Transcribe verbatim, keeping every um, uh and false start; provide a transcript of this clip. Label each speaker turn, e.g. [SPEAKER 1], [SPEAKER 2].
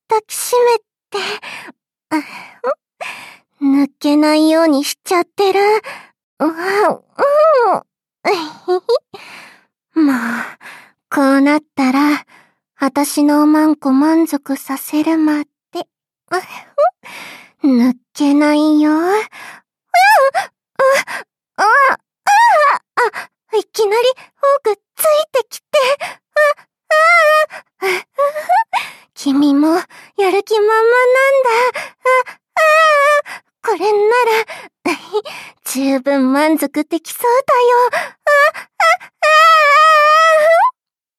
[SPEAKER 1] 抱きしめて、抜けないようにしちゃってる。うわ、うん。もう、こうなったら、あたしのおまんこ満足させるまで、抜けないよ。いきなりオーグついてきて、君もやる気満々なんだ。これなら、十分満足できそうだよ。